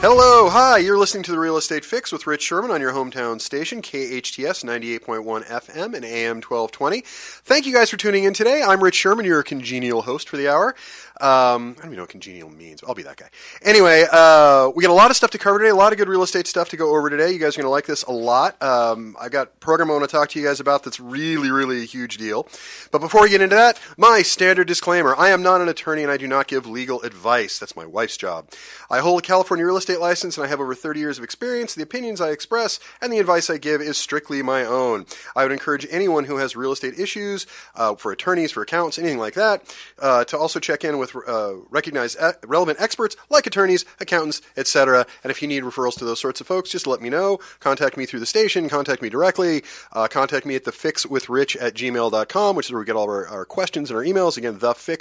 Hello, hi, you're listening to The Real Estate Fix with Rich Sherman on your hometown station, KHTS 98.1 FM and AM 1220. Thank you guys for tuning in today. I'm Rich Sherman, your congenial host for the hour. I don't even know what congenial means. I'll be that guy. Anyway, we got a lot of stuff to cover today, a lot of good real estate stuff to go over today. You guys are going to like this a lot. I got a program I want to talk to you guys about that's really, really a huge deal. But before we get into that, my standard disclaimer. I am not an attorney and I do not give legal advice. That's my wife's job. I hold a California real estate license and I have over 30 years of experience. The opinions I express and the advice I give is strictly my own. I would encourage anyone who has real estate issues, for attorneys, for accountants, anything like that, to also check in with recognized relevant experts like attorneys, accountants, etc. And if you need referrals to those sorts of folks, just let me know. Contact me through the station. Contact me directly. Contact me at thefixwithrich@gmail.com, which is where we get all of our questions and our emails. Again,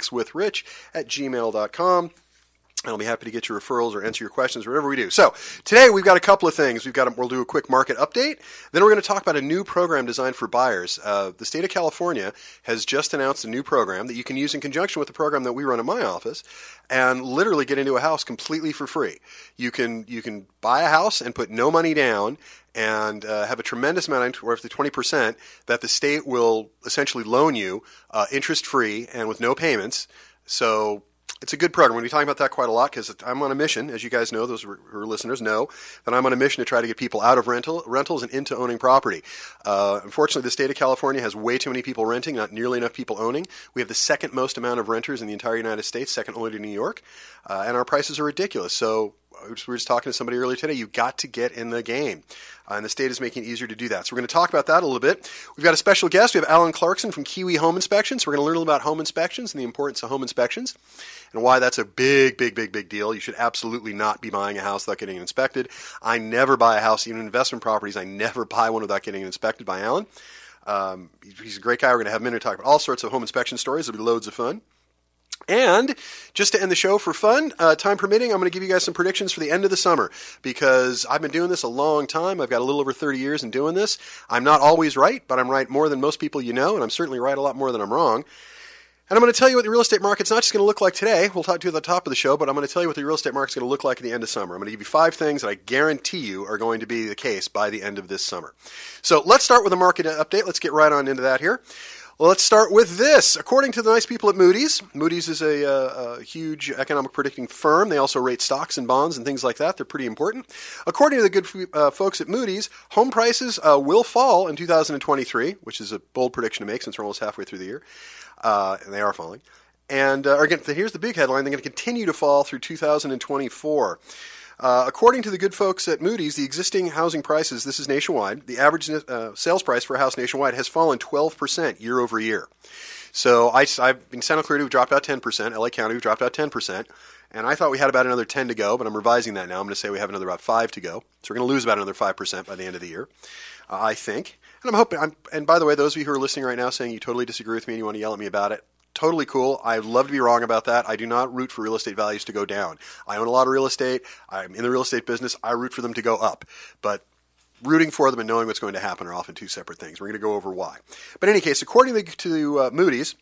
thefixwithrich@gmail.com. And I'll be happy to get your referrals or answer your questions, whatever we do. So today we've got a couple of things. We'll do a quick market update. Then we're going to talk about a new program designed for buyers. The state of California has just announced a new program that you can use in conjunction with the program that we run in my office and literally get into a house completely for free. You can buy a house and put no money down and have a tremendous amount, or up to 20%, that the state will essentially loan you interest-free and with no payments. So it's a good program. We'll be talking about that quite a lot because I'm on a mission, as you guys know, those who are listeners know, that I'm on a mission to try to get people out of rentals and into owning property. Unfortunately, the state of California has way too many people renting, not nearly enough people owning. We have the second most amount of renters in the entire United States, second only to New York, and our prices are ridiculous. So we were just talking to somebody earlier today. You got to get in the game. And the state is making it easier to do that. So we're going to talk about that a little bit. We've got a special guest. We have Alan Clarkson from Kiwi Home Inspections. We're going to learn a little about home inspections and the importance of home inspections and why that's a big, big, big, big deal. You should absolutely not be buying a house without getting it inspected. I never buy a house, even investment properties. I never buy one without getting it inspected by Alan. He's a great guy. We're going to have him in to talk about all sorts of home inspection stories. It'll be loads of fun. And just to end the show for fun, time permitting, I'm going to give you guys some predictions for the end of the summer because I've been doing this a long time. I've got a little over 30 years in doing this. I'm not always right, but I'm right more than most people you know, and I'm certainly right a lot more than I'm wrong. And I'm going to tell you what the real estate market's not just going to look like today. We'll talk to you at the top of the show, but I'm going to tell you what the real estate market's going to look like at the end of summer. I'm going to give you 5 things that I guarantee you are going to be the case by the end of this summer. So let's start with a market update. Let's get right on into that here. Well, let's start with this. According to the nice people at Moody's, Moody's is a huge economic predicting firm. They also rate stocks and bonds and things like that. They're pretty important. According to the good folks at Moody's, home prices will fall in 2023, which is a bold prediction to make since we're almost halfway through the year. And they are falling. And again, here's the big headline. They're going to continue to fall through 2024. According to the good folks at Moody's, the existing housing prices, this is nationwide, the average sales price for a house nationwide has fallen 12% year over year. So in Santa Clarita, we've dropped out 10%. LA County, we've dropped out 10%. And I thought we had about another 10 to go, but I'm revising that now. I'm going to say we have another about 5 to go. So we're going to lose about another 5% by the end of the year, I think. And I'm hoping, and by the way, those of you who are listening right now saying you totally disagree with me and you want to yell at me about it, totally cool. I'd love to be wrong about that. I do not root for real estate values to go down. I own a lot of real estate. I'm in the real estate business. I root for them to go up. But rooting for them and knowing what's going to happen are often two separate things. We're going to go over why. But in any case, according to Moody's,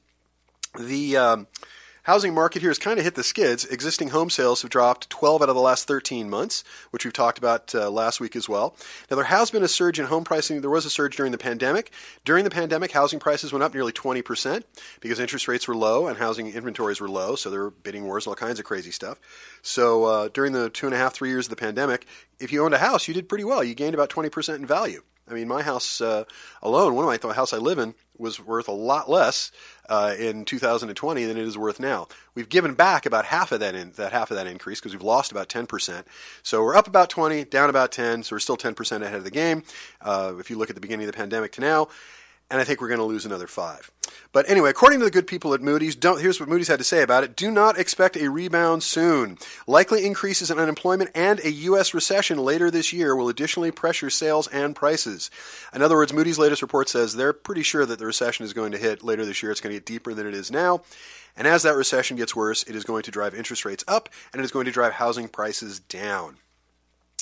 the housing market here has kind of hit the skids. Existing home sales have dropped 12 out of the last 13 months, which we've talked about last week as well. Now, there has been a surge in home pricing. There was a surge during the pandemic. During the pandemic, housing prices went up nearly 20% because interest rates were low and housing inventories were low, so there were bidding wars and all kinds of crazy stuff. So during the 2.5, 3 years of the pandemic, if you owned a house, you did pretty well. You gained about 20% in value. I mean, my house alone, the house I live in, was worth a lot less in 2020 than it is worth now. We've given back about half of that increase because we've lost about 10%. So we're up about 20, down about 10, so we're still 10% ahead of the game if you look at the beginning of the pandemic to now. And I think we're going to lose another 5. But anyway, according to the good people at Moody's, here's what Moody's had to say about it. Do not expect a rebound soon. Likely increases in unemployment and a U.S. recession later this year will additionally pressure sales and prices. In other words, Moody's latest report says they're pretty sure that the recession is going to hit later this year. It's going to get deeper than it is now. And as that recession gets worse, it is going to drive interest rates up and it is going to drive housing prices down.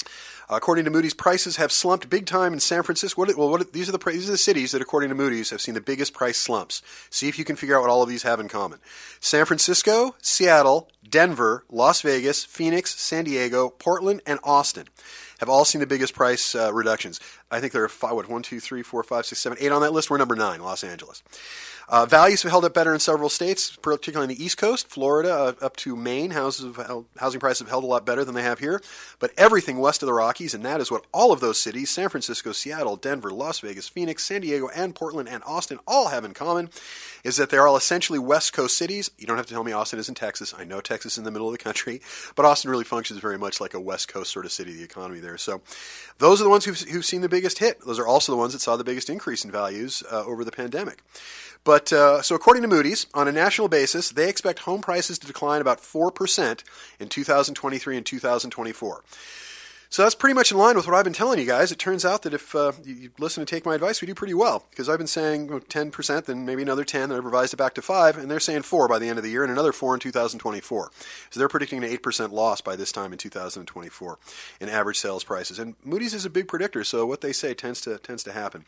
According to Moody's, prices have slumped big time in San Francisco. These are the cities that, according to Moody's, have seen the biggest price slumps. See if you can figure out what all of these have in common. San Francisco, Seattle, Denver, Las Vegas, Phoenix, San Diego, Portland, and Austin have all seen the biggest price reductions. I think there are 1, 2, 3, 4, 5, 6, 7, 8 on that list. We're number 9, Los Angeles. Values have held up better in several states, particularly on the East Coast, Florida, up to Maine. Housing prices have held a lot better than they have here. But everything west of the Rockies, and that is what all of those cities, San Francisco, Seattle, Denver, Las Vegas, Phoenix, San Diego, and Portland, and Austin, all have in common, is that they're all essentially West Coast cities. You don't have to tell me Austin is in Texas. I know Texas is in the middle of the country, but Austin really functions very much like a West Coast sort of city, the economy there. So those are the ones who've seen the biggest hit. Those are also the ones that saw the biggest increase in values over the pandemic. But so according to Moody's, on a national basis, they expect home prices to decline about 4% in 2023 and 2024. So that's pretty much in line with what I've been telling you guys. It turns out that if you listen and take my advice, we do pretty well. Because I've been saying 10%, then maybe another 10, then I've revised it back to 5, and they're saying 4 by the end of the year, and another 4 in 2024. So they're predicting an 8% loss by this time in 2024 in average sales prices. And Moody's is a big predictor, so what they say tends to happen.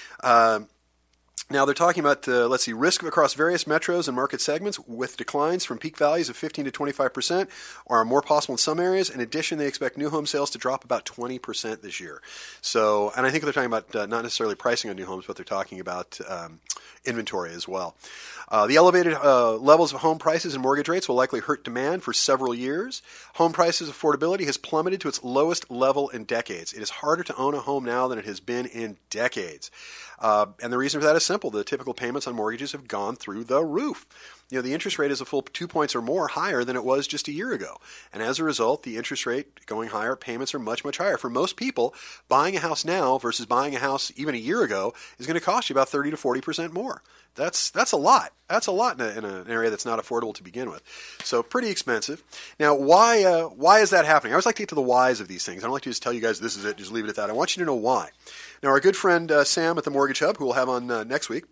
Now, they're talking about, risk across various metros and market segments with declines from peak values of 15 to 25% are more possible in some areas. In addition, they expect new home sales to drop about 20% this year. So, and I think they're talking about not necessarily pricing on new homes, but they're talking about inventory as well. The elevated levels of home prices and mortgage rates will likely hurt demand for several years. Home prices affordability has plummeted to its lowest level in decades. It is harder to own a home now than it has been in decades. And the reason for that is simple. The typical payments on mortgages have gone through the roof. You know, the interest rate is a full 2 points or more higher than it was just a year ago. And as a result, the interest rate going higher, payments are much, much higher. For most people, buying a house now versus buying a house even a year ago is going to cost you about 30 to 40% more. That's a lot. That's a lot in an area that's not affordable to begin with. So pretty expensive. Now, why is that happening? I always like to get to the whys of these things. I don't like to just tell you guys this is it, just leave it at that. I want you to know why. Now, our good friend Sam at the Mortgage Hub, who we'll have on next week,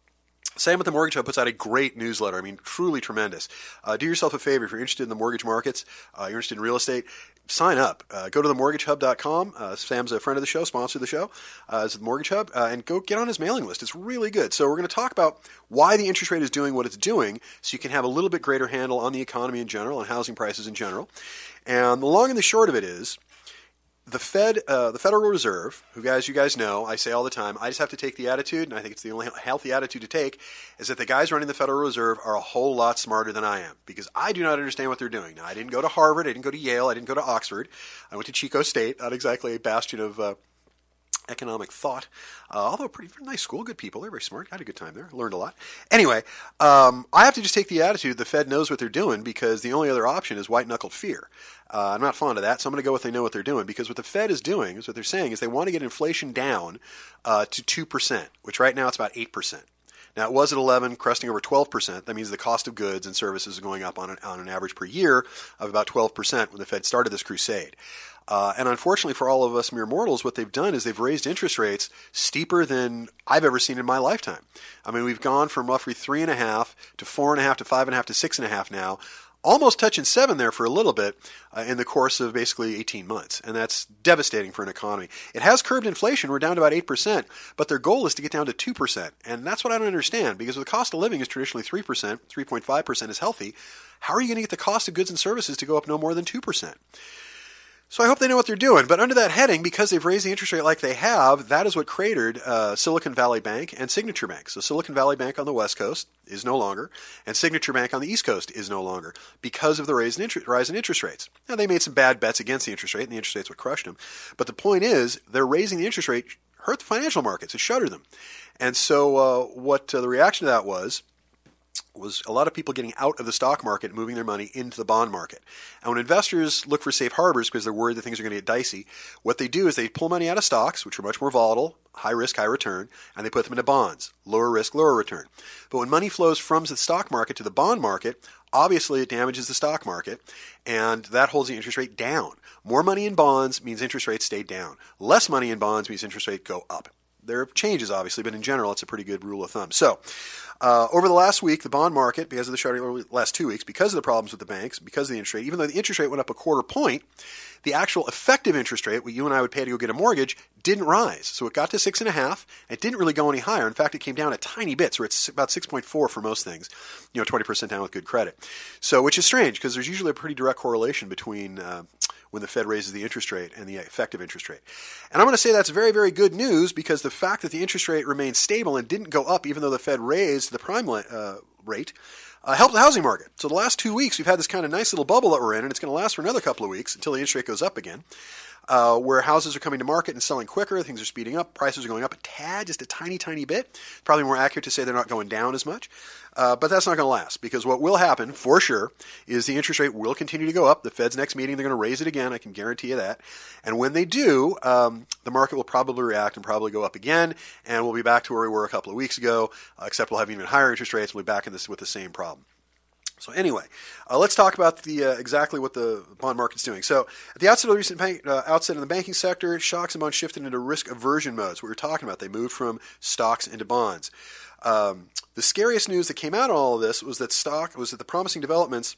Sam at the Mortgage Hub puts out a great newsletter. I mean, truly tremendous. Do yourself a favor if you're interested in the mortgage markets, you're interested in real estate, sign up. Go to themortgagehub.com. Sam's a friend of the show, sponsor of the show, is at the Mortgage Hub, and go get on his mailing list. It's really good. So we're going to talk about why the interest rate is doing what it's doing so you can have a little bit greater handle on the economy in general and housing prices in general. And the long and the short of it is, the Federal Reserve, who you guys know, I say all the time, I just have to take the attitude, and I think it's the only healthy attitude to take, is that the guys running the Federal Reserve are a whole lot smarter than I am, because I do not understand what they're doing. Now, I didn't go to Harvard, I didn't go to Yale, I didn't go to Oxford. I went to Chico State, not exactly a bastion of economic thought, although a pretty nice school, good people, they're very smart, I had a good time there, learned a lot. Anyway, I have to just take the attitude the Fed knows what they're doing, because the only other option is white-knuckled fear. I'm not fond of that, so I'm going to go with they know what they're doing, because what the Fed is doing, is what they're saying, is they want to get inflation down to 2%, which right now it's about 8%. Now, it was at 11, cresting over 12%. That means the cost of goods and services is going up on an average per year of about 12% when the Fed started this crusade. And unfortunately for all of us mere mortals, what they've done is they've raised interest rates steeper than I've ever seen in my lifetime. I mean, we've gone from roughly 3.5 to 4.5 to 5.5 to 6.5 now, almost touching 7 there for a little bit in the course of basically 18 months. And that's devastating for an economy. It has curbed inflation. We're down to about 8%, but their goal is to get down to 2%. And that's what I don't understand, because the cost of living is traditionally 3%, 3.5% is healthy. How are you going to get the cost of goods and services to go up no more than 2%? So I hope they know what they're doing. But under that heading, because they've raised the interest rate like they have, that is what cratered Silicon Valley Bank and Signature Bank. So Silicon Valley Bank on the West Coast is no longer, and Signature Bank on the East Coast is no longer, because of the rise in interest rates. Now, they made some bad bets against the interest rate, and the interest rate's what crushed them. But the point is, they're raising the interest rate hurt the financial markets. It shuttered them. And so what the reaction to that was a lot of people getting out of the stock market and moving their money into the bond market. And when investors look for safe harbors because they're worried that things are going to get dicey, what they do is they pull money out of stocks, which are much more volatile, high risk, high return, and they put them into bonds, lower risk, lower return. But when money flows from the stock market to the bond market, obviously it damages the stock market, and that holds the interest rate down. More money in bonds means interest rates stay down. Less money in bonds means interest rates go up. There are changes, obviously, but in general, it's a pretty good rule of thumb. So, over the last week, the bond market, because of the last 2 weeks, because of the problems with the banks, because of the interest rate, even though the interest rate went up a quarter point, the actual effective interest rate, what you and I would pay to go get a mortgage, didn't rise. So it got to 6.5. It didn't really go any higher. In fact, it came down a tiny bit. So it's about 6.4 for most things, 20% down with good credit. So, which is strange because there's usually a pretty direct correlation between when the Fed raises the interest rate and the effective interest rate. And I'm going to say that's very, very good news because the fact that the interest rate remained stable and didn't go up even though the Fed raised the prime rate helped the housing market. So the last 2 weeks, we've had this kind of nice little bubble that we're in, and it's going to last for another couple of weeks until the interest rate goes up again, where houses are coming to market and selling quicker, things are speeding up, prices are going up a tad, just a tiny, tiny bit. Probably more accurate to say they're not going down as much. But that's not going to last because what will happen, for sure, is the interest rate will continue to go up. The Fed's next meeting, they're going to raise it again. I can guarantee you that. And when they do, the market will probably react and probably go up again, and we'll be back to where we were a couple of weeks ago, except we'll have even higher interest rates. We'll be back in this with the same problem. So anyway, let's talk about the exactly what the bond market's doing. So at the outset of the recent outset in the banking sector, stocks and bonds shifted into risk aversion modes. What we were talking about, they moved from stocks into bonds. The scariest news that came out of all of this was that the promising developments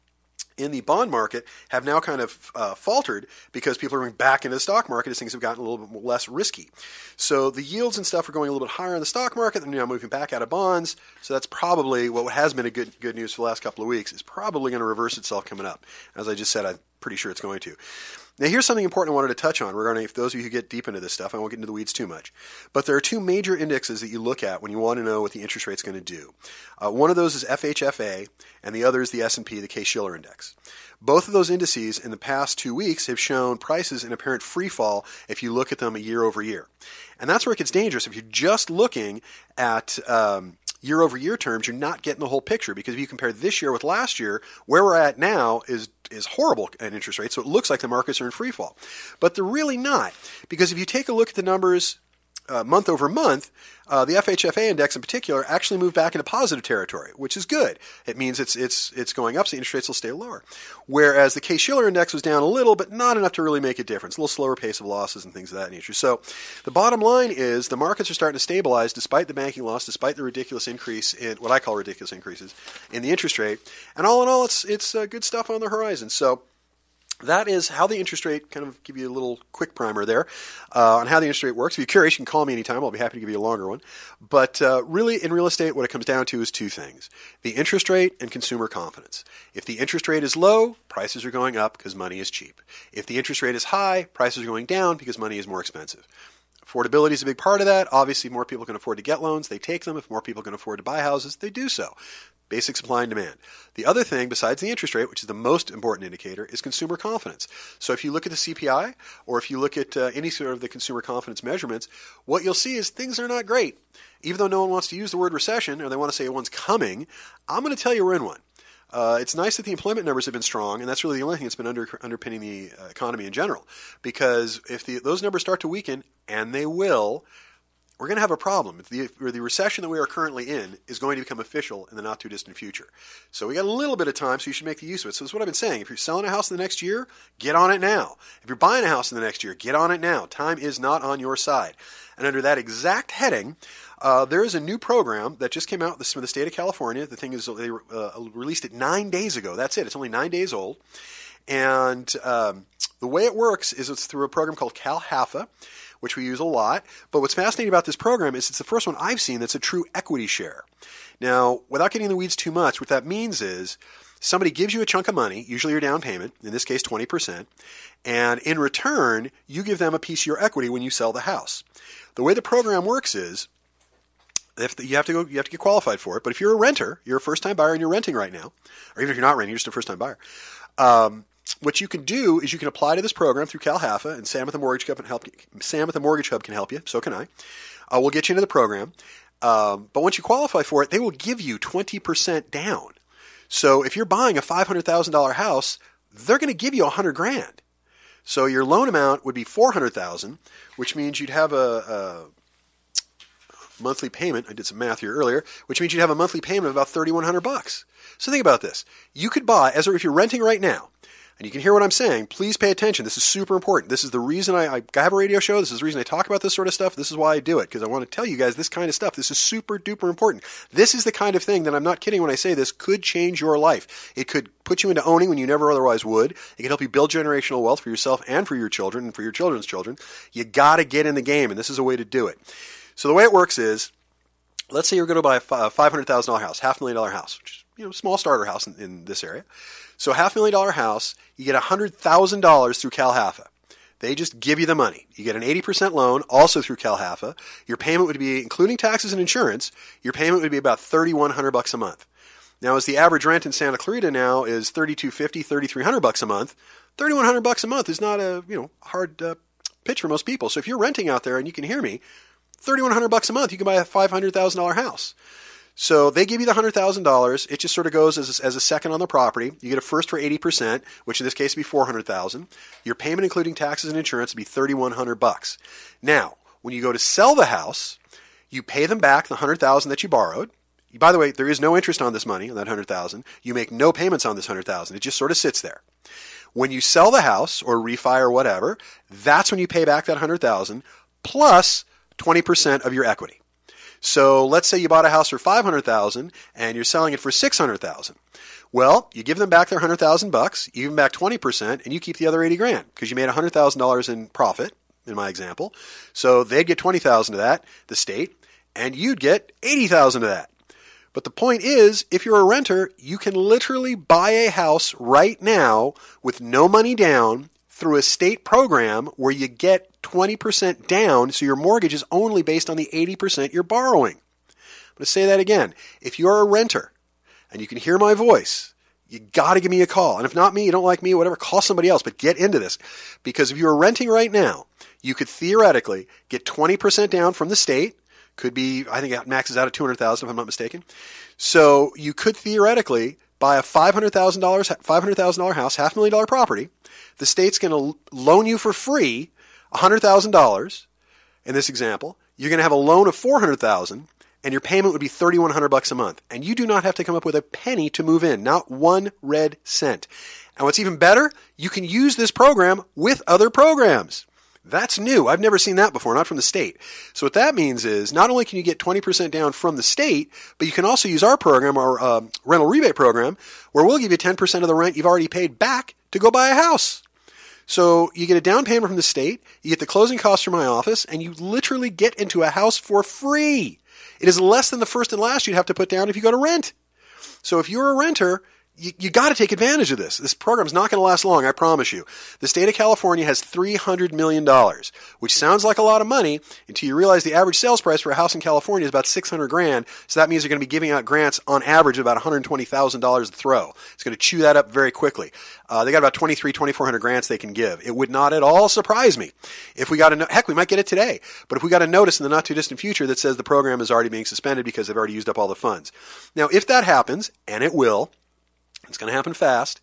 in the bond market have now kind of faltered because people are going back into the stock market as things have gotten a little bit less risky. So the yields and stuff are going a little bit higher in the stock market. They're now moving back out of bonds. So that's probably what has been a good news for the last couple of weeks is probably going to reverse itself coming up. As I just said, I'm pretty sure it's going to. Now, here's something important I wanted to touch on regarding if those of you who get deep into this stuff. I won't get into the weeds too much. But there are two major indexes that you look at when you want to know what the interest rate's going to do. One of those is FHFA, and the other is the S&P, the Case-Shiller Index. Both of those indices in the past 2 weeks have shown prices in apparent free fall if you look at them year over year. And that's where it gets dangerous. If you're just looking at year-over-year terms, you're not getting the whole picture because if you compare this year with last year, where we're at now is horrible at interest rates, so it looks like the markets are in free fall. But they're really not because if you take a look at the numbers month over month, the FHFA index in particular actually moved back into positive territory, which is good. It means it's going up, so interest rates will stay lower. Whereas the Case-Shiller index was down a little, but not enough to really make a difference. A little slower pace of losses and things of that nature. So the bottom line is the markets are starting to stabilize despite the banking loss, despite the ridiculous increase in what I call ridiculous increases in the interest rate. And all in all, it's good stuff on the horizon. So that is how the interest rate, kind of give you a little quick primer there on how the interest rate works. If you're curious, you can call me anytime. I'll be happy to give you a longer one. But really, in real estate, what it comes down to is two things: the interest rate and consumer confidence. If the interest rate is low, prices are going up because money is cheap. If the interest rate is high, prices are going down because money is more expensive. Affordability is a big part of that. Obviously, more people can afford to get loans. They take them. If more people can afford to buy houses, they do so. Basic supply and demand. The other thing, besides the interest rate, which is the most important indicator, is consumer confidence. So if you look at the CPI, or if you look at any sort of the consumer confidence measurements, what you'll see is things are not great. Even though no one wants to use the word recession, or they want to say one's coming, I'm going to tell you we're in one. It's nice that the employment numbers have been strong, and that's really the only thing that's been underpinning the economy in general. Because if those numbers start to weaken, and they will, we're going to have a problem. The recession that we are currently in is going to become official in the not-too-distant future. So we got a little bit of time, so you should make the use of it. So that's what I've been saying. If you're selling a house in the next year, get on it now. If you're buying a house in the next year, get on it now. Time is not on your side. And under that exact heading, there is a new program that just came out from the state of California. The thing is, they released it 9 days ago. That's it. It's only 9 days old. And the way it works is it's through a program called CalHFA, which we use a lot. But what's fascinating about this program is it's the first one I've seen that's a true equity share. Now, without getting in the weeds too much, what that means is somebody gives you a chunk of money, usually your down payment, in this case 20%, and in return, you give them a piece of your equity when you sell the house. The way the program works is you have to get qualified for it. But if you're a renter, you're a first-time buyer and you're renting right now, or even if you're not renting, you're just a first-time buyer, what you can do is you can apply to this program through CalHFA, and Sam at the Mortgage Hub can help you. So can I. We'll get you into the program. But once you qualify for it, they will give you 20% down. So if you're buying a $500,000 house, they're going to give you $100,000. So your loan amount would be $400,000, which means you'd have a monthly payment. I did some math here earlier, which means you'd have a monthly payment of about $3,100. So think about this. You could buy, if you're renting right now, and you can hear what I'm saying, please pay attention. This is super important. This is the reason I have a radio show. This is the reason I talk about this sort of stuff. This is why I do it, because I want to tell you guys this kind of stuff. This is super duper important. This is the kind of thing that I'm not kidding when I say this could change your life. It could put you into owning when you never otherwise would. It can help you build generational wealth for yourself and for your children and for your children's children. You got to get in the game, and this is a way to do it. So the way it works is, let's say you're going to buy a $500,000 house, $500,000 house, which is, small starter house in this area. So $500,000 house, you get $100,000 through CalHFA. They just give you the money. You get an 80% loan, also through CalHFA. Your payment would be, including taxes and insurance, your payment would be about $3,100 a month. Now, as the average rent in Santa Clarita now is $3,250, $3,300 a month, $3,100 a month is not a hard pitch for most people. So if you're renting out there and you can hear me, $3,100 a month, you can buy a $500,000 house. So they give you the $100,000. It just sort of goes as a second on the property. You get a first for 80%, which in this case would be $400,000. Your payment, including taxes and insurance, would be $3,100. Now, when you go to sell the house, you pay them back the $100,000 that you borrowed. By the way, there is no interest on this money, on that $100,000. You make no payments on this $100,000. It just sort of sits there. When you sell the house or refi or whatever, that's when you pay back that $100,000 plus 20% of your equity. So let's say you bought a house for $500,000 and you're selling it for $600,000. Well, you give them back their $100,000, you give them back 20%, and you keep the other $80,000 because you made $100,000 in profit, in my example. So they'd get $20,000 of that, the state, and you'd get $80,000 of that. But the point is, if you're a renter, you can literally buy a house right now with no money down through a state program where you get 20% down, so your mortgage is only based on the 80% you're borrowing. I'm going to say that again. If you're a renter and you can hear my voice, you got to give me a call. And if not me, you don't like me, whatever, call somebody else. But get into this. Because if you're renting right now, you could theoretically get 20% down from the state. Could be, I think it maxes out at $200,000 if I'm not mistaken. So you could theoretically buy a $500,000 house, $500,000 property. The state's going to loan you for free $100,000 in this example. You're going to have a loan of $400,000, and your payment would be $3,100 a month. And you do not have to come up with a penny to move in, not one red cent. And what's even better, you can use this program with other programs. That's new. I've never seen that before, not from the state. So what that means is not only can you get 20% down from the state, but you can also use our program, our rental rebate program, where we'll give you 10% of the rent you've already paid back to go buy a house. So you get a down payment from the state, you get the closing costs from my office, and you literally get into a house for free. It is less than the first and last you'd have to put down if you go to rent. So if you're a renter, you got to take advantage of this. This program's not going to last long, I promise you. The state of California has $300 million, which sounds like a lot of money until you realize the average sales price for a house in California is about $600,000. So that means they're going to be giving out grants on average of about $120,000 a throw. It's going to chew that up very quickly. They got about 2,400 grants they can give. It would not at all surprise me if we got heck, we might get it today. But if we got a notice in the not too distant future that says the program is already being suspended because they've already used up all the funds. Now, if that happens, and it will, it's going to happen fast.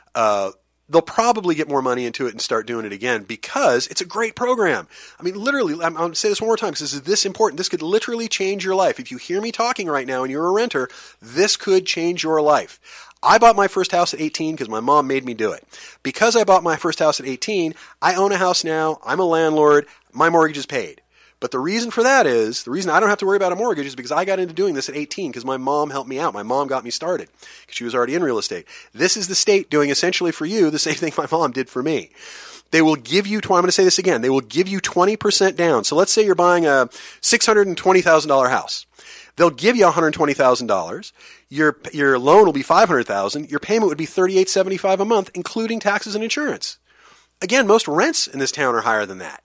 They'll probably get more money into it and start doing it again because it's a great program. I mean, literally, I'm going to say this one more time because this is this important. This could literally change your life. If you hear me talking right now and you're a renter, this could change your life. I bought my first house at 18 because my mom made me do it. Because I bought my first house at 18, I own a house now. I'm a landlord. My mortgage is paid. But the reason for that is, the reason I don't have to worry about a mortgage is because I got into doing this at 18 because my mom helped me out. My mom got me started because she was already in real estate. This is the state doing essentially for you the same thing my mom did for me. They will give you, I'm going to say this again, they will give you 20% down. So let's say you're buying a $620,000 house. They'll give you $120,000. Your loan will be $500,000. Your payment would be $3,875 a month, including taxes and insurance. Again, most rents in this town are higher than that.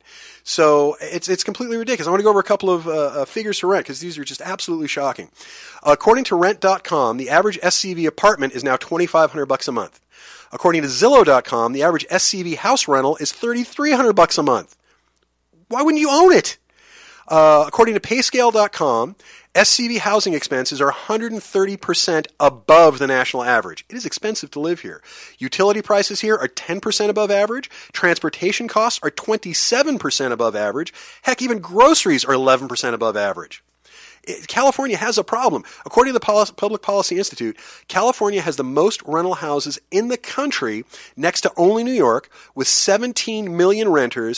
So it's completely ridiculous. I want to go over a couple of figures for rent because these are just absolutely shocking. According to rent.com, the average SCV apartment is now $2,500 a month. According to Zillow.com, the average SCV house rental is $3,300 a month. Why wouldn't you own it? According to Payscale.com, SCV housing expenses are 130% above the national average. It is expensive to live here. Utility prices here are 10% above average. Transportation costs are 27% above average. Heck, even groceries are 11% above average. California has a problem. According to the Public Policy Institute, California has the most rental houses in the country, next to only New York, with 17 million renters,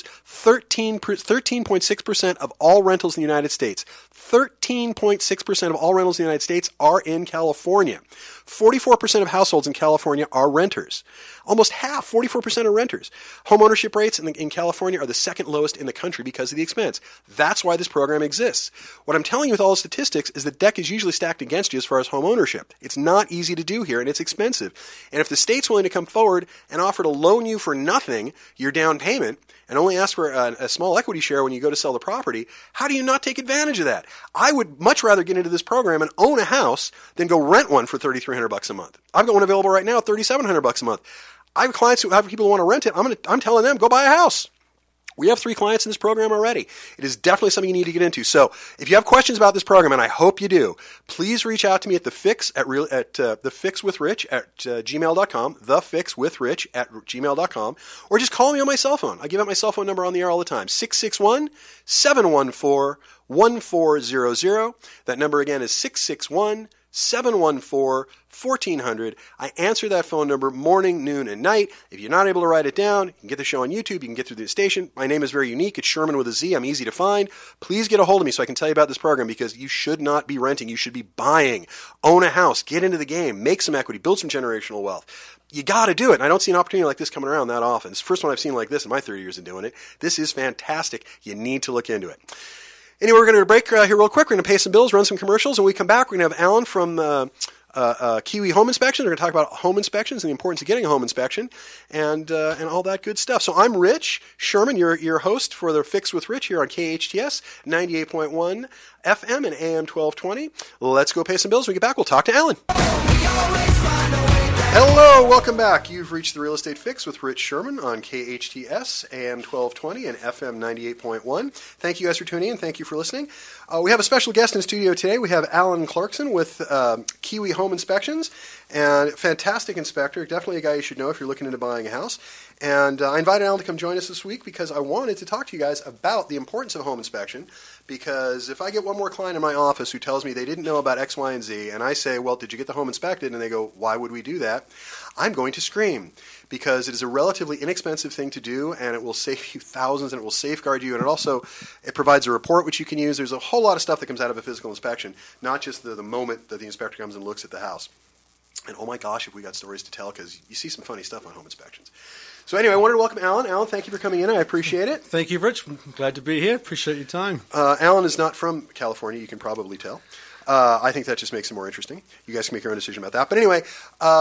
13.6% of all rentals in the United States. 13.6% of all rentals in the United States are in California. 44% of households in California are renters. Almost half, 44% are renters. Home ownership rates in California are the second lowest in the country because of the expense. That's why this program exists. What I'm telling you with all the statistics is the deck is usually stacked against you as far as home ownership. It's not easy to do here, and it's expensive. And if the state's willing to come forward and offer to loan you for nothing your down payment, and only ask for a small equity share when you go to sell the property, how do you not take advantage of that? I would much rather get into this program and own a house than go rent one for $3,300 a month. I've got one available right now, $3,700 a month. I have clients who have people who want to rent it. I'm telling them, go buy a house. We have 3 clients in this program already. It is definitely something you need to get into. So if you have questions about this program, and I hope you do, please reach out to me at thefixwithrich@gmail.com, thefixwithrich@gmail.com, or just call me on my cell phone. I give out my cell phone number on the air all the time, 661-714-1400. That number again is 661-714-1400. I answer that phone number morning, noon, and night. If you're not able to write it down, you can get the show on YouTube. You can get through the station. My name is very unique. It's Sherman with a Z. I'm easy to find. Please get a hold of me so I can tell you about this program, because you should not be renting. You should be buying. Own a house. Get into the game. Make some equity. Build some generational wealth. You got to do it. And I don't see an opportunity like this coming around that often. It's the first one I've seen like this in my 30 years of doing it. This is fantastic. You need to look into it. Anyway, we're going to break here real quick. We're going to pay some bills, run some commercials, and when we come back, we're going to have Alan from Kiwi Home Inspection. We're going to talk about home inspections and the importance of getting a home inspection and all that good stuff. So I'm Rich Sherman, your host for the Fix with Rich here on KHTS 98.1 FM and AM 1220. Let's go pay some bills. When we get back, we'll talk to Alan. Hello, welcome back. You've reached the Real Estate Fix with Rich Sherman on KHTS AM 1220 and FM 98.1. Thank you guys for tuning in. Thank you for listening. We have a special guest in studio today. We have Alan Clarkson with Kiwi Home Inspections, and fantastic inspector. Definitely a guy you should know if you're looking into buying a house. And I invited Alan to come join us this week because I wanted to talk to you guys about the importance of home inspection. Because if I get one more client in my office who tells me they didn't know about X, Y, and Z, and I say, well, did you get the home inspected? And they go, why would we do that? I'm going to scream, because it is a relatively inexpensive thing to do, and it will save you thousands, and it will safeguard you, and it provides a report which you can use. There's a whole lot of stuff that comes out of a physical inspection, not just the moment that the inspector comes and looks at the house. And oh my gosh, if we got stories to tell, because you see some funny stuff on home inspections. So anyway, I wanted to welcome Alan. Alan, thank you for coming in. I appreciate it. Thank you, Rich. I'm glad to be here. Appreciate your time. Alan is not from California, you can probably tell. I think that just makes it more interesting. You guys can make your own decision about that. But anyway,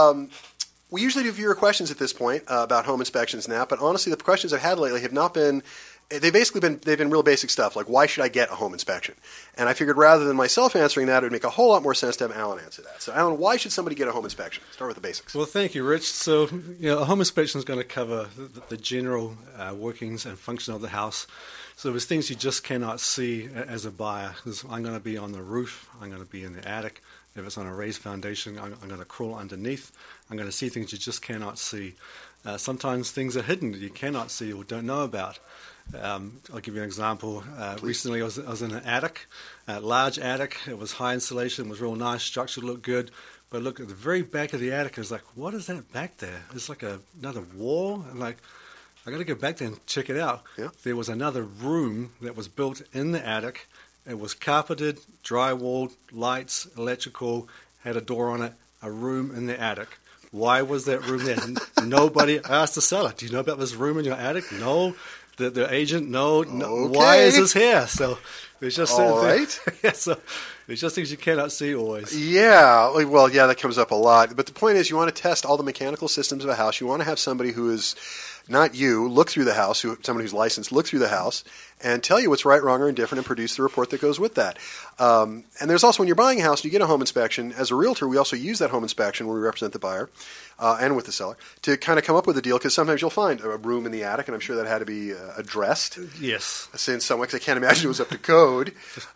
we usually do viewer questions at this point about home inspections and that, but honestly, the questions I've had lately have not been... They've been real basic stuff, like why should I get a home inspection? And I figured rather than myself answering that, it would make a whole lot more sense to have Alan answer that. So Alan, why should somebody get a home inspection? Start with the basics. Well, thank you, Rich. So, a home inspection is going to cover the general workings and function of the house. So there's things you just cannot see as a buyer. I'm going to be on the roof. I'm going to be in the attic. If it's on a raised foundation, I'm going to crawl underneath. I'm going to see things you just cannot see. Sometimes things are hidden that you cannot see or don't know about. I'll give you an example. Recently I was in an attic, a large attic. It was high insulation, it was real nice, structure looked good. But look at the very back of the attic, I was like, what is that back there? It's like another wall. I'm like, I got to go back there and check it out. Yeah. There was another room that was built in the attic. It was carpeted, drywalled, lights, electrical, had a door on it, a room in the attic. Why was that room there? Nobody asked the seller, do you know about this room in your attic? No. The agent, no. Okay. Why is this here? So there's just all right. So there's just things you cannot see always. Yeah, well, yeah, that comes up a lot. But the point is, you want to test all the mechanical systems of a house. You want to have somebody who is not you look through the house, somebody who's licensed look through the house and tell you what's right, wrong, or indifferent, and produce the report that goes with that. And there's also, when you're buying a house and you get a home inspection, as a realtor, we also use that home inspection when we represent the buyer and with the seller to kind of come up with a deal, because sometimes you'll find a room in the attic, and I'm sure that had to be addressed. Yes. In some way, because I can't imagine it was up to code.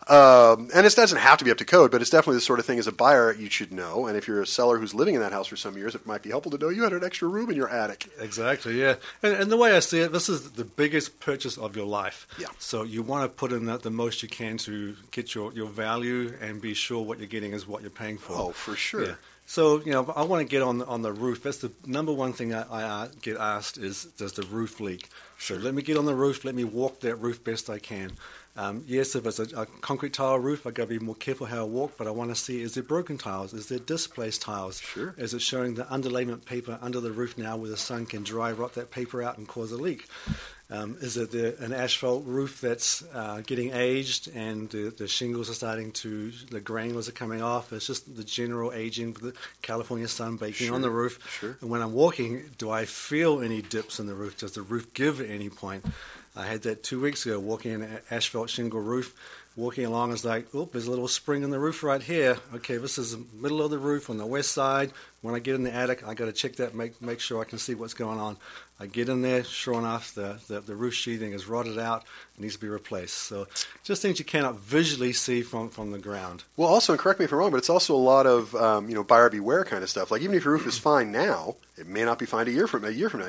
And it doesn't have to be up to code, but it's definitely the sort of thing as a buyer you should know. And if you're a seller who's living in that house for some years, it might be helpful to know you had an extra room in your attic. Exactly, yeah. And the way I see it, this is the biggest purchase of your life. Yeah. So you want to put in the most you can to get your value and be sure what you're getting is what you're paying for. Oh, for sure. Yeah. So, I want to get on the roof. That's the number one thing I get asked is, does the roof leak? So let me get on the roof. Let me walk that roof best I can. Yes, if it's a concrete tile roof, I've got to be more careful how I walk, but I want to see, is there broken tiles? Is there displaced tiles? Sure. Is it showing the underlayment paper under the roof now where the sun can dry rot that paper out and cause a leak? Is it an asphalt roof that's getting aged and the shingles are starting to, the granules are coming off? It's just the general aging, the California sun baking on the roof. Sure. And when I'm walking, do I feel any dips in the roof? Does the roof give at any point? I had that 2 weeks ago, walking in an asphalt shingle roof. Walking along, it's like, oh, there's a little spring in the roof right here. Okay, this is the middle of the roof on the west side. When I get in the attic, I got to check that, make sure I can see what's going on. I get in there, sure enough, the roof sheathing is rotted out, it needs to be replaced. So just things you cannot visually see from the ground. Well, also, and correct me if I'm wrong, but it's also a lot of buyer beware kind of stuff. Like even if your roof is fine now, it may not be fine a year from now.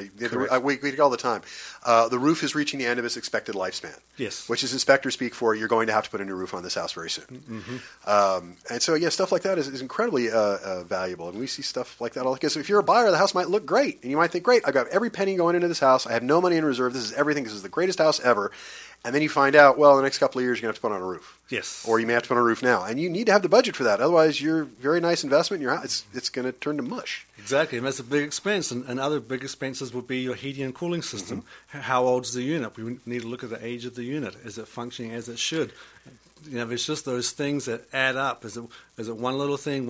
We get it all the time. The roof is reaching the end of its expected lifespan. Yes. Which is inspectors speak for, you're going to have to put a new roof on this house very soon. Mm-hmm. And so, yeah, stuff like that is incredibly valuable. And we see stuff like that all, because if you're a buyer, the house might look great. And you might think, great, I've got every penny going into this house. I have no money in reserve. This is everything. This is the greatest house ever. And then you find out, well, in the next couple of years, you're going to have to put on a roof. Yes. Or you may have to put on a roof now. And you need to have the budget for that. Otherwise, your very nice investment in your house, it's going to turn to mush. Exactly. And that's a big expense. And other big expenses would be your heating and cooling system. Mm-hmm. How old is the unit? We need to look at the age of the unit. Is it functioning as it should? It's just those things that add up. Is it one little thing,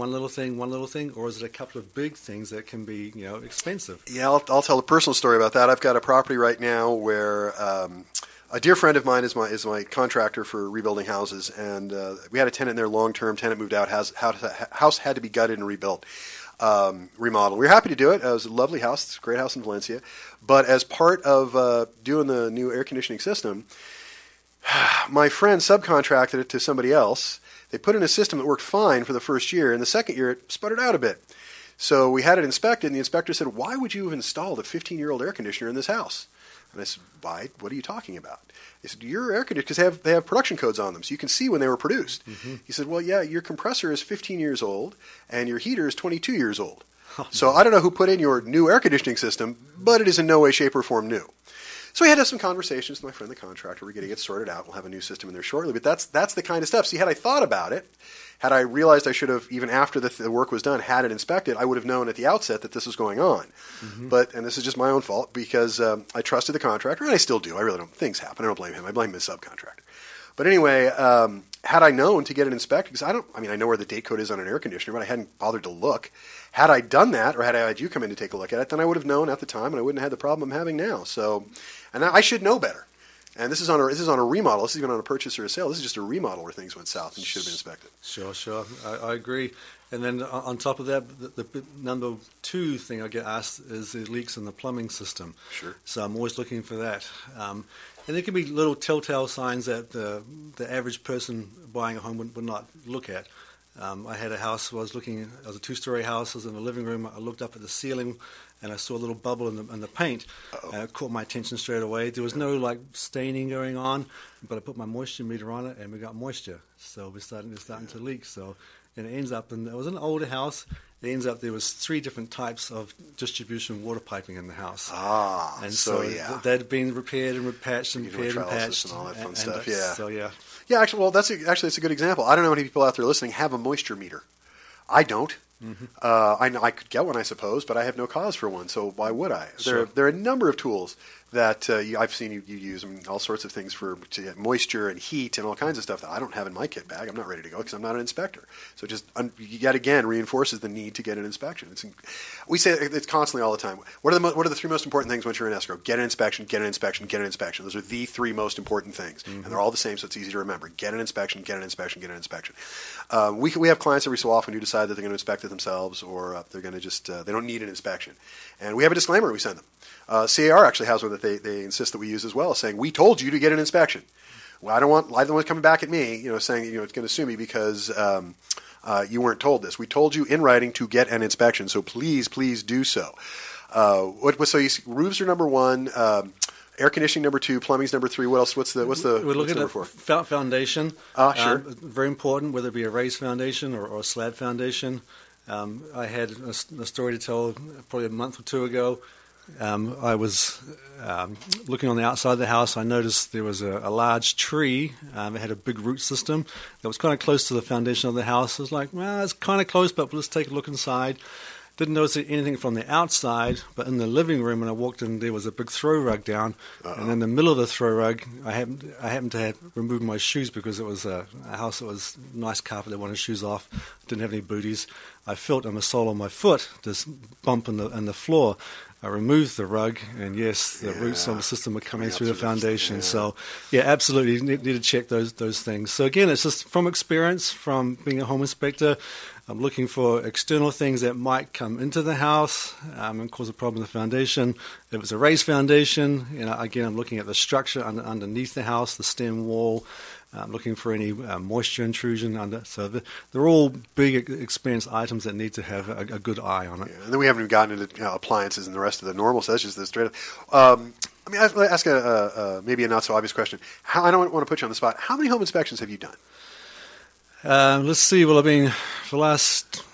or is it a couple of big things that can be, expensive? Yeah, I'll tell a personal story about that. I've got a property right now where a dear friend of mine is my contractor for rebuilding houses, and we had a tenant in there long term. Tenant moved out. House had to be gutted and rebuilt, remodeled. We were happy to do it. It was a lovely house. It's a great house in Valencia. But as part of doing the new air conditioning system, my friend subcontracted it to somebody else. They put in a system that worked fine for the first year, and the second year it sputtered out a bit. So we had it inspected, and the inspector said, why would you have installed a 15-year-old air conditioner in this house? And I said, why? What are you talking about? He said, your air conditioner, because they have production codes on them, so you can see when they were produced. Mm-hmm. He said, well, yeah, your compressor is 15 years old, and your heater is 22 years old. So I don't know who put in your new air conditioning system, but it is in no way, shape, or form new. So we had to have some conversations with my friend, the contractor. We're going to get sorted out. We'll have a new system in there shortly. But that's the kind of stuff. See, had I thought about it, had I realized I should have, even after the work was done, had it inspected, I would have known at the outset that this was going on. Mm-hmm. And this is just my own fault, because I trusted the contractor, and I still do. I really don't. Things happen. I don't blame him. I blame his subcontractor. But anyway, had I known to get it inspected, because I know where the date code is on an air conditioner, but I hadn't bothered to look. Had I done that, or had I had you come in to take a look at it, then I would have known at the time, and I wouldn't have had the problem I'm having now. So, and I should know better. And this is on a remodel. This is even on a purchase or a sale. This is just a remodel where things went south and you should have been inspected. Sure. I agree. And then on top of that, the number two thing I get asked is the leaks in the plumbing system. Sure. So I'm always looking for that. And there can be little telltale signs that the average person buying a home would not look at. I had a house where it was a two-story house. I was in the living room. I looked up at the ceiling, and I saw a little bubble in the paint. It caught my attention straight away. There was no staining going on, but I put my moisture meter on it, and we got moisture. So we're starting to leak. So and it ends up, and it was an older house. It ends up there was 3 different types of distribution water piping in the house. And so that had been repaired and repatched and repaired and patched and all that fun stuff. Yeah. So yeah. Yeah, actually, that's a good example. I don't know how many people out there listening have a moisture meter. I don't. Mm-hmm. I could get one, I suppose, but I have no cause for one, so why would I? Sure. There are a number of tools that I've seen you use all sorts of things for moisture and heat and all kinds of stuff that I don't have in my kit bag. I'm not ready to go because I'm not an inspector. So just yet again reinforces the need to get an inspection. We say it's constantly all the time. What are the three most important things once you're in escrow? Get an inspection, get an inspection, get an inspection. Those are the three most important things, and they're all the same, so it's easy to remember. Get an inspection, get an inspection, get an inspection. We have clients every so often who decide that they're going to inspect it themselves, or they're going to just they don't need an inspection, and we have a disclaimer we send them. CAR actually has one that they insist that we use as well, saying we told you to get an inspection. Well, I don't want the ones coming back at me, saying it's going to sue me because you weren't told this. We told you in writing to get an inspection, so please do so. Roofs are number one. Air conditioning number two, plumbing's number three. What else? What's We're looking number at four? Foundation. Sure. Very important, whether it be a raised foundation or a slab foundation. I had a story to tell probably a month or two ago. I was looking on the outside of the house. I noticed there was a large tree. It had a big root system that was kind of close to the foundation of the house. I was like, well, it's kind of close, but let's take a look inside. Didn't notice anything from the outside, but in the living room when I walked in, there was a big throw rug down. And in the middle of the throw rug, I happened to have removed my shoes because it was a house that was nice carpet. I wanted shoes off. Didn't have any booties. I felt on the sole of my foot this bump in the floor. I removed the rug, and yes, the roots of the system were coming through the foundation. So, absolutely need to check those things. So again, it's just from experience, from being a home inspector. I'm looking for external things that might come into the house and cause a problem with the foundation. If it's a raised foundation, again, I'm looking at the structure underneath the house, the stem wall. I'm looking for any moisture intrusion under. So they're all big expense items that need to have a good eye on it. Yeah, and then we haven't even gotten into appliances and the rest of the normal. So that's just the straight up. I'll ask maybe a not so obvious question. I don't want to put you on the spot. How many home inspections have you done? Let's see. Well, for the last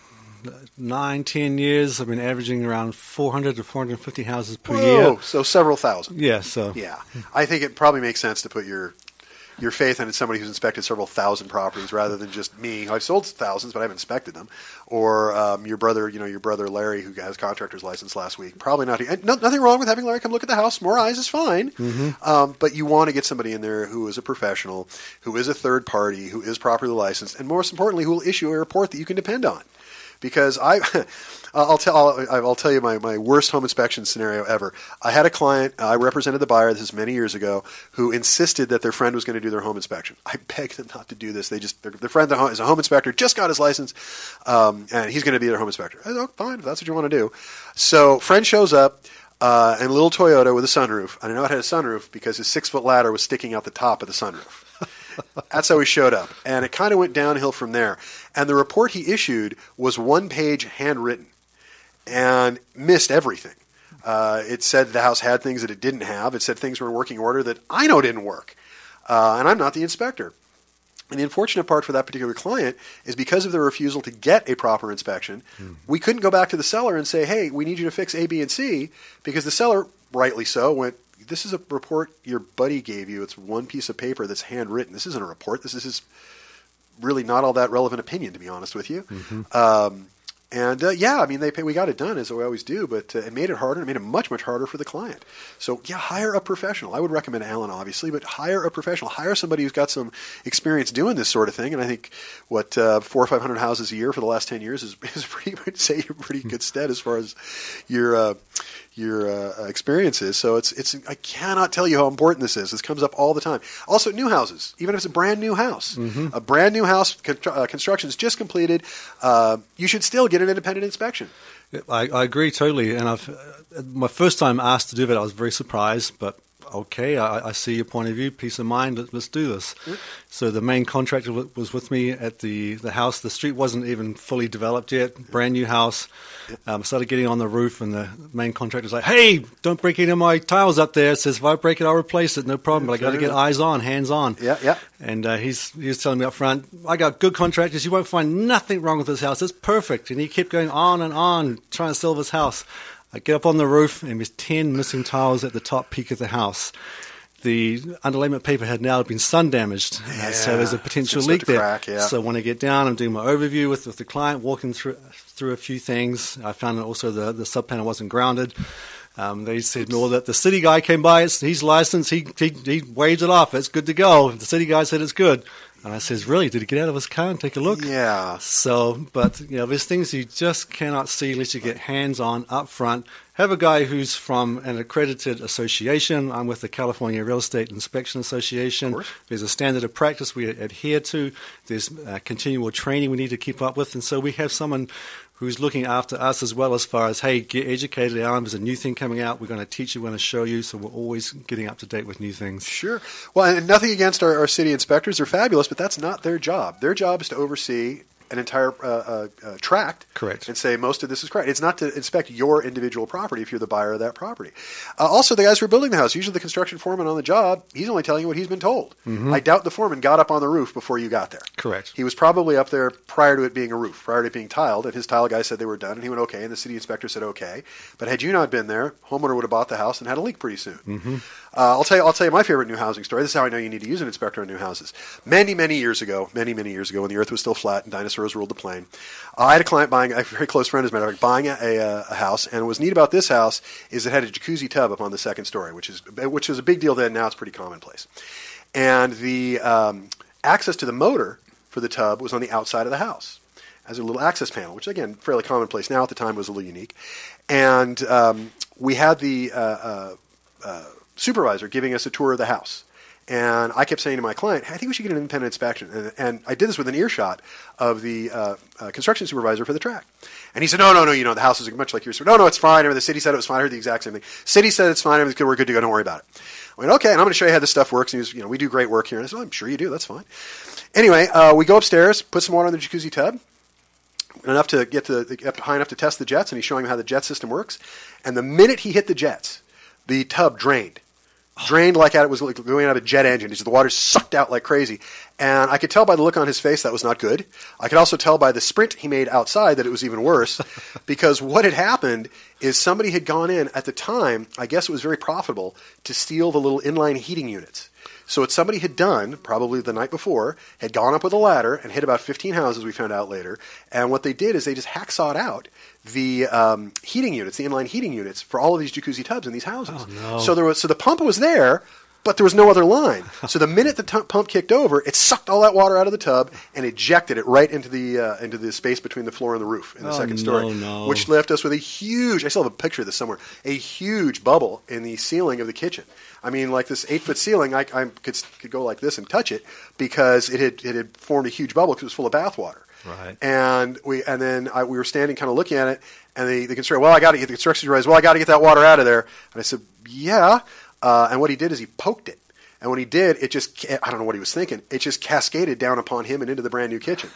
9-10 years, I've been averaging around 400 to 450 houses per year. So several thousand. Yeah. So I think it probably makes sense to put your faith in somebody who's inspected several thousand properties rather than just me. I've sold thousands, but I haven't inspected them. Or your brother Larry, who has contractor's license last week. Probably not. Nothing wrong with having Larry come look at the house. More eyes is fine. Mm-hmm. But you want to get somebody in there who is a professional, who is a third party, who is properly licensed, and most importantly, who will issue a report that you can depend on. Because I'll tell you my worst home inspection scenario ever. I had a client, I represented the buyer, this is many years ago, who insisted that their friend was going to do their home inspection. I begged them not to do this. Their friend is a home inspector, just got his license, and he's going to be their home inspector. I said, oh, fine, if that's what you want to do. So friend shows up in a little Toyota with a sunroof. And I know it had a sunroof because his 6-foot ladder was sticking out the top of the sunroof. That's how he showed up. And it kind of went downhill from there. And the report he issued was 1 page handwritten and missed everything. It said the house had things that it didn't have. It said things were in working order that I know didn't work. And I'm not the inspector. And the unfortunate part for that particular client is because of their refusal to get a proper inspection, we couldn't go back to the seller and say, hey, we need you to fix A, B, and C, because the seller, rightly so, went, this is a report your buddy gave you. It's one piece of paper that's handwritten. This isn't a report. This is his really not all that relevant opinion, to be honest with you. Mm-hmm. We got it done as we always do, but it made it harder. It made it much, much harder for the client. So, hire a professional. I would recommend Alan, obviously, but hire a professional. Hire somebody who's got some experience doing this sort of thing. And I think 400 or 500 houses a year for the last 10 years is pretty good stead as far as your experience is. So I cannot tell you how important this is. This comes up all the time. Also, new houses, even if it's a brand new house, a brand new house construction is just completed, you should still get an independent inspection. I agree totally. And my first time asked to do that, I was very surprised, but okay, I see your point of view, peace of mind, let's do this. Mm-hmm. So the main contractor was with me at the house. The street wasn't even fully developed yet, brand new house. Started getting on the roof, and the main contractor's like, hey, don't break any of my tiles up there. It says, if I break it, I'll replace it, no problem, but I got to get eyes on, hands on. Yeah. And he was telling me up front, I got good contractors, you won't find nothing wrong with this house, it's perfect. And he kept going on and on, trying to sell this house. I get up on the roof, and there's 10 missing tiles at the top peak of the house. The underlayment paper had now been sun damaged, so there's a potential leak there. Crack, yeah. So when I get down, I'm doing my overview with the client, walking through a few things. I found that also the sub panel wasn't grounded. They said, well, that the city guy came by, he's licensed, he waved it off, it's good to go. The city guy said it's good. And I says, really, did he get out of his car and take a look? Yeah. So, but, there's things you just cannot see unless you get hands-on up front. Have a guy who's from an accredited association. I'm with the California Real Estate Inspection Association. There's a standard of practice we adhere to. There's continual training we need to keep up with. And so we have someone who's looking after us as well as far as, hey, get educated. There's a new thing coming out. We're going to teach you, we're going to show you. So we're always getting up to date with new things. Sure. Well, and nothing against our city inspectors. They're fabulous, but that's not their job. Their job is to oversee an entire tract. Correct. And say most of this is correct. It's not to inspect your individual property if you're the buyer of that property. Also, the guys who are building the house, usually the construction foreman on the job, he's only telling you what he's been told. Mm-hmm. I doubt the foreman got up on the roof before you got there. Correct. He was probably up there prior to it being a roof, prior to it being tiled, and his tile guy said they were done, and he went okay, and the city inspector said okay. But had you not been there, homeowner would have bought the house and had a leak pretty soon. Mm-hmm. I'll tell you my favorite new housing story. This is how I know you need to use an inspector on new houses. Many years ago, when the earth was still flat and dinosaurs ruled the plain, I had a client buying, a very close friend as a matter of fact, buying a house. And what was neat about this house is it had a jacuzzi tub up on the second story, which is a big deal then. Now it's pretty commonplace. And the access to the motor for the tub was on the outside of the house as a little access panel, which, again, fairly commonplace now. At the time, was a little unique. And we had the supervisor giving us a tour of the house. And I kept saying to my client, hey, I think we should get an independent inspection. And I did this with an earshot of the construction supervisor for the tract. And he said, no, the house is much like yours. No, it's fine. The city said it was fine. I heard the exact same thing. City said it's fine. We're good to go. Don't worry about it. I went, okay, and I'm going to show you how this stuff works. And he was, we do great work here. And I said, I'm sure you do. That's fine. Anyway, we go upstairs, put some water in the jacuzzi tub, enough to get high enough to test the jets. And he's showing me how the jet system works. And the minute he hit the jets, the tub drained like it was going out of a jet engine. The water sucked out like crazy. And I could tell by the look on his face that was not good. I could also tell by the sprint he made outside that it was even worse, because what had happened is somebody had gone in at the time, I guess it was very profitable, to steal the little inline heating units. So what somebody had done, probably the night before, had gone up with a ladder and hit about 15 houses, we found out later. And what they did is they just hacksawed out the heating units, the inline heating units for all of these jacuzzi tubs in these houses. Oh, no. So the pump was there, but there was no other line. So the minute the pump kicked over, it sucked all that water out of the tub and ejected it right into the space between the floor and the roof in the second story, which left us with a huge, I still have a picture of this somewhere, a huge bubble in the ceiling of the kitchen. I mean, like this 8-foot ceiling, I could go like this and touch it because it had formed a huge bubble because it was full of bath water. Right. And we were standing kind of looking at it, and the construction, the construction supervisor, I got to get that water out of there. And I said, yeah. And what he did is he poked it. And when he did, it just, I don't know what he was thinking, it just cascaded down upon him and into the brand new kitchen.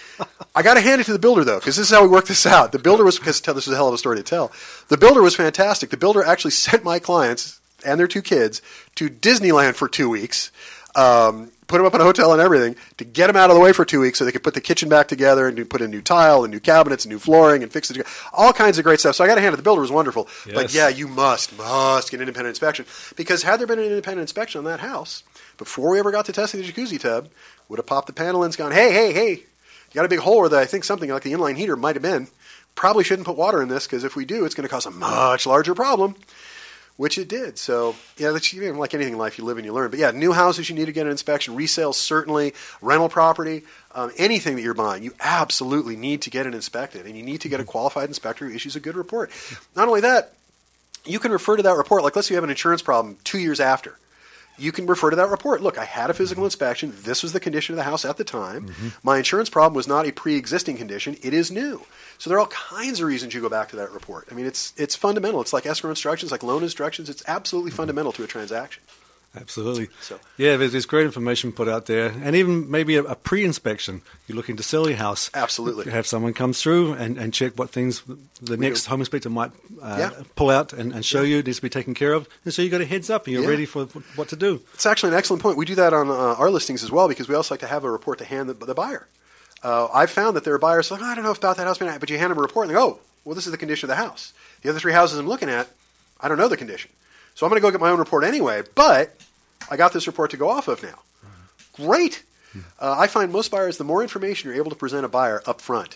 I got to hand it to the builder, though, because this is how we worked this out. The builder was, because this is a hell of a story to tell. The builder was fantastic. The builder actually sent my clients and their 2 kids to Disneyland for 2 weeks, put them up in a hotel and everything to get them out of the way for 2 weeks so they could put the kitchen back together and put in new tile and new cabinets and new flooring and fix it. All kinds of great stuff. So I got to hand it. The builder was wonderful. Yes. But yeah, you must get an independent inspection, because had there been an independent inspection on that house before we ever got to testing the jacuzzi tub, would have popped the panel in, gone, hey, you got a big hole where I think something like the inline heater might have been. Probably shouldn't put water in this, because if we do, it's going to cause a much larger problem. Which it did. So, yeah, that's, like anything in life, you live and you learn. But, yeah, new houses, you need to get an inspection. Resales, certainly. Rental property, anything that you're buying, you absolutely need to get it inspected. And you need to get a qualified inspector who issues a good report. Not only that, you can refer to that report. Like, let's say you have an insurance problem 2 years after. You can refer to that report. Look, I had a physical inspection. This was the condition of the house at the time. Mm-hmm. My insurance problem was not a pre-existing condition. It is new. So there are all kinds of reasons you go back to that report. I mean, it's fundamental. It's like escrow instructions, like loan instructions. It's absolutely fundamental to a transaction. Absolutely. So, yeah, there's great information put out there. And even maybe a pre-inspection. You're looking to sell your house. Absolutely. Have someone come through and check what things the next home inspector might pull out and show you needs to be taken care of. And so you got a heads up and you're ready for what to do. It's actually an excellent point. We do that on our listings as well, because we also like to have a report to hand the buyer. I've found that there are buyers like, I don't know about that house, but you hand them a report and they go, well, this is the condition of the house. The other 3 houses I'm looking at, I don't know the condition. So I'm going to go get my own report anyway, but I got this report to go off of now. Great. I find most buyers, the more information you're able to present a buyer up front,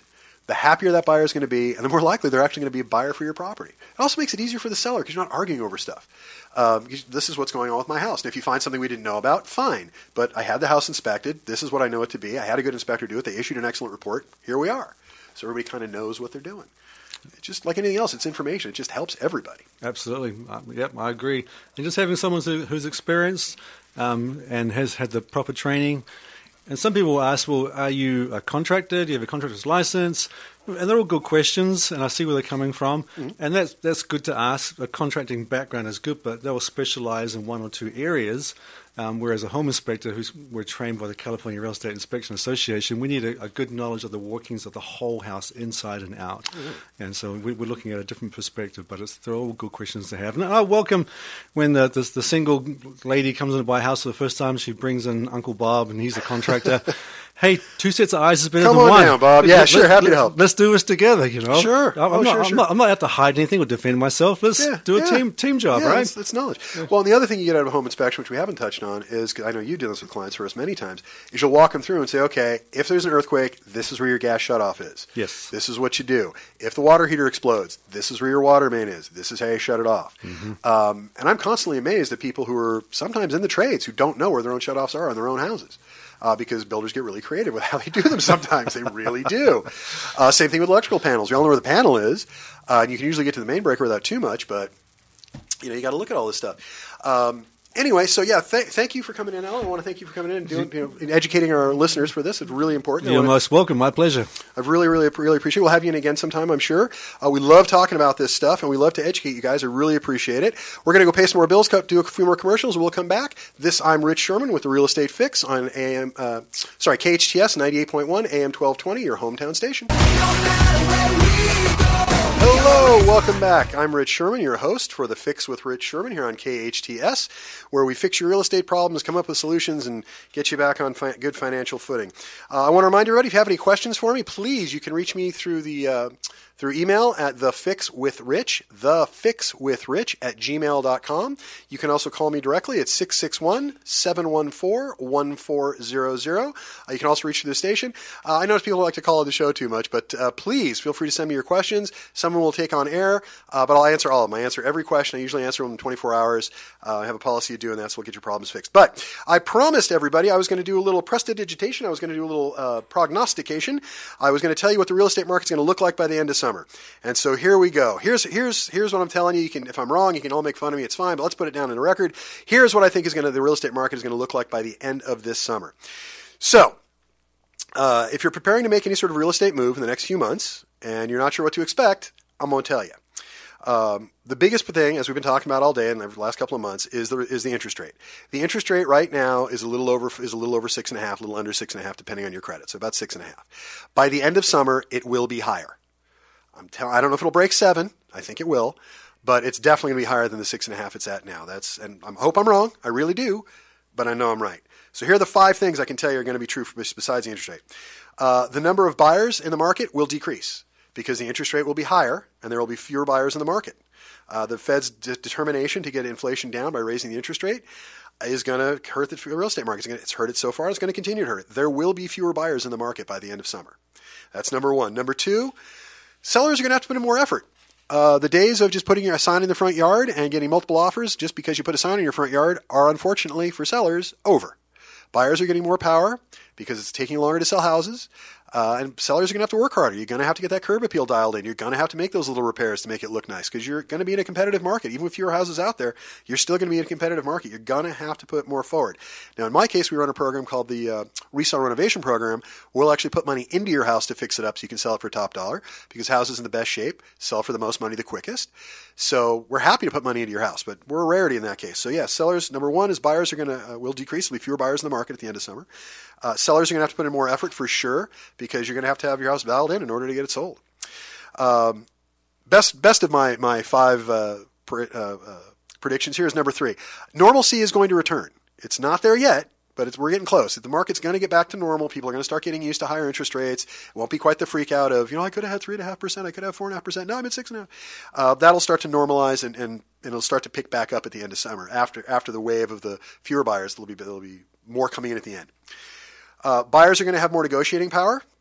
the happier that buyer is going to be, and the more likely they're actually going to be a buyer for your property. It also makes it easier for the seller because you're not arguing over stuff. This is what's going on with my house. And if you find something we didn't know about, fine. But I had the house inspected. This is what I know it to be. I had a good inspector do it. They issued an excellent report. Here we are. So everybody kind of knows what they're doing. It's just like anything else. It's information. It just helps everybody. Absolutely. Yep, I agree. And just having someone who's experienced and has had the proper training. And some people will ask, well, are you a contractor? Do you have a contractor's license? And they're all good questions, and I see where they're coming from. Mm-hmm. And that's good to ask. A contracting background is good, but they'll specialize in one or two areas. Whereas a home inspector, we're trained by the California Real Estate Inspection Association, we need a good knowledge of the workings of the whole house inside and out. Mm-hmm. And so we're looking at a different perspective, but they're all good questions to have. And I welcome when the single lady comes in to buy a house for the first time, she brings in Uncle Bob, and he's a contractor. Hey, two sets of eyes is better than one. Come on down, Bob. Yeah, sure, happy to help. Let's do this together, you know. Sure. I'm not out to hide anything or defend myself. Let's do a team job, right? That's knowledge. Yeah. Well, and the other thing you get out of a home inspection, which we haven't touched on, is, I know you do this with clients for us many times, is you'll walk them through and say, okay, if there's an earthquake, this is where your gas shutoff is. Yes. This is what you do. If the water heater explodes, this is where your water main is. This is how you shut it off. Mm-hmm. And I'm constantly amazed at people who are sometimes in the trades who don't know where their own shutoffs are in their own houses. Because builders get really creative with how they do them sometimes. They really do. Same thing with electrical panels. We all know where the panel is. And you can usually get to the main breaker without too much, but you got to look at all this stuff. Anyway, so thank you for coming in, Alan. I want to thank you for coming in and educating our listeners for this. It's really important. You're most welcome. My pleasure. I really appreciate it. We'll have you in again sometime, I'm sure. We love talking about this stuff, and we love to educate you guys. I really appreciate it. We're going to go pay some more bills, do a few more commercials, and we'll come back. I'm Rich Sherman with the Real Estate Fix on KHTS 98.1 AM 1220, your hometown station. Hello, welcome back. I'm Rich Sherman, your host for The Fix with Rich Sherman here on KHTS, where we fix your real estate problems, come up with solutions, and get you back on good financial footing. I want to remind everybody, if you have any questions for me, please, you can reach me through through email at thefixwithrich@gmail.com. You can also call me directly at 661-714-1400. You can also reach through the station. I notice people like to call the show too much, but please feel free to send me your questions. Someone will take on air, but I'll answer all of them. I answer every question. I usually answer them in 24 hours. I have a policy of doing that, so we'll get your problems fixed. But I promised everybody I was going to do a little prestidigitation. I was going to do a little prognostication. I was going to tell you what the real estate market's going to look like by the end of summer. And so here we go. Here's what I'm telling you. If I'm wrong, you can all make fun of me. It's fine, but let's put it down in the record. Here's what I think the real estate market is going to look like by the end of this summer. So, if you're preparing to make any sort of real estate move in the next few months and you're not sure what to expect, I'm going to tell you. The biggest thing, as we've been talking about all day in the last couple of months, is the interest rate. The interest rate right now is a little over 6.5, a little under 6.5, depending on your credit. So about 6.5. By the end of summer, it will be higher. I don't know if it'll break 7. I think it will, but it's definitely going to be higher than the 6.5 it's at now. And I hope I'm wrong. I really do, but I know I'm right. So here are the 5 things I can tell you are going to be true besides the interest rate. The number of buyers in the market will decrease because the interest rate will be higher and there will be fewer buyers in the market. The Fed's determination to get inflation down by raising the interest rate is going to hurt the real estate market. It's hurt it so far. It's going to continue to hurt it. There will be fewer buyers in the market by the end of summer. That's number 1. Number 2, sellers are going to have to put in more effort. The days of just putting a sign in the front yard and getting multiple offers just because you put a sign in your front yard are, unfortunately, for sellers, over. Buyers are getting more power because it's taking longer to sell houses. And sellers are going to have to work harder. You're going to have to get that curb appeal dialed in. You're going to have to make those little repairs to make it look nice because you're going to be in a competitive market. Even with fewer houses out there, you're still going to be in a competitive market. You're going to have to put more forward. Now, in my case, we run a program called the Resale Renovation Program. We'll actually put money into your house to fix it up so you can sell it for top dollar because houses in the best shape sell for the most money the quickest. So we're happy to put money into your house, but we're a rarity in that case. So yeah, sellers, number 1 is buyers will decrease. There'll be fewer buyers in the market at the end of summer. Sellers are going to have to put in more effort for sure because you're going to have your house valued in order to get it sold. Best of my 5 predictions here is number 3. Normalcy is going to return. It's not there yet, but we're getting close. The market's going to get back to normal. People are going to start getting used to higher interest rates. It won't be quite the freak out of, I could have had 3.5%, I could have 4.5%. No, I'm at 6.5%. That'll start to normalize and it'll start to pick back up at the end of summer. After the wave of the fewer buyers, there'll be more coming in at the end. Buyers are going to have more negotiating power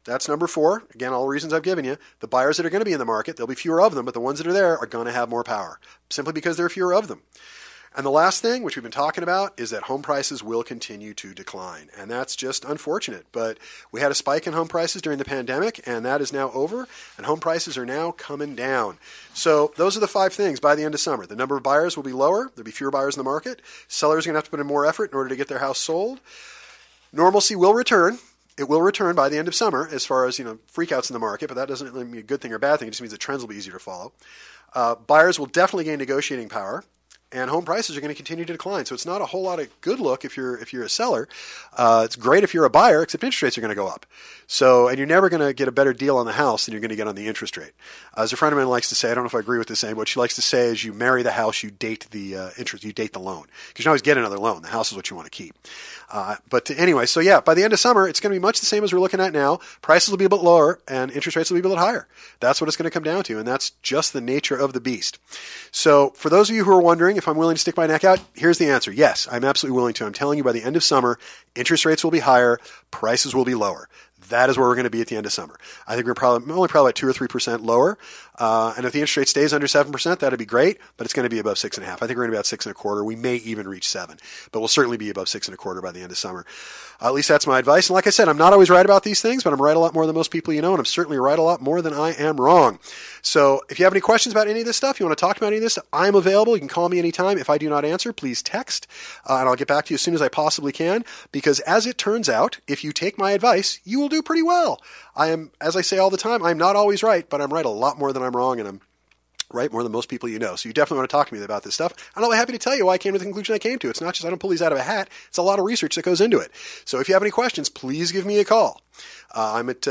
That's number 4. Again, all the reasons I've given you. The buyers that are going to be in the market, there'll be fewer of them, but the ones that are there are going to have more power, simply because there are fewer of them. And the last thing, which we've been talking about, is that home prices will continue to decline. And that's just unfortunate. But we had a spike in home prices during the pandemic, and that is now over, and home prices are now coming down. So those are the 5 things by the end of summer. The number of buyers will be lower. There'll be fewer buyers in the market. Sellers are going to have to put in more effort in order to get their house sold. Normalcy will return. It will return by the end of summer as far as, freakouts in the market, but that doesn't really mean a good thing or bad thing. It just means the trends will be easier to follow. Buyers will definitely gain negotiating power. And home prices are going to continue to decline. So it's not a whole lot of good look if you're a seller. It's great if you're a buyer, except interest rates are going to go up. And you're never going to get a better deal on the house than you're going to get on the interest rate. As a friend of mine likes to say, I don't know if I agree with this saying, what she likes to say is you marry the house, you date the interest, you date the loan. Because you can always get another loan. The house is what you want to keep. Anyway, by the end of summer, it's going to be much the same as we're looking at now. Prices will be a bit lower and interest rates will be a bit higher. That's what it's going to come down to. And that's just the nature of the beast. So for those of you who are wondering if I'm willing to stick my neck out, here's the answer. Yes, I'm absolutely willing to. I'm telling you, by the end of summer, interest rates will be higher, prices will be lower. That is where we're going to be at the end of summer. I think we're probably about 2 or 3% lower. And if the interest rate stays under 7%, that'd be great, but it's going to be above 6.5. I think we're going to be about 6.25. We may even reach 7, but we'll certainly be above 6.25 by the end of summer. At least that's my advice. And like I said, I'm not always right about these things, but I'm right a lot more than most people you know, and I'm certainly right a lot more than I am wrong. So if you have any questions about any of this stuff, you want to talk about any of this, I'm available. You can call me anytime. If I do not answer, please text, and I'll get back to you as soon as I possibly can, because as it turns out, if you take my advice, you will do pretty well. As I say all the time, I'm not always right, but I'm right a lot more than I'm wrong, and I'm right more than most people you know. So you definitely want to talk to me about this stuff. And I'll be happy to tell you why I came to the conclusion I came to. It's not just I don't pull these out of a hat. It's a lot of research that goes into it. So if you have any questions, please give me a call. I'm at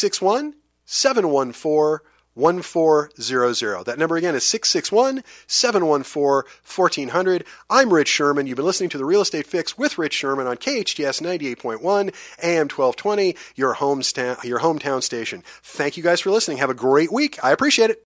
661-714-1400. That number again is 661-714-1400. I'm Rich Sherman. You've been listening to The Real Estate Fix with Rich Sherman on KHTS 98.1, AM 1220, your hometown station. Thank you guys for listening. Have a great week. I appreciate it.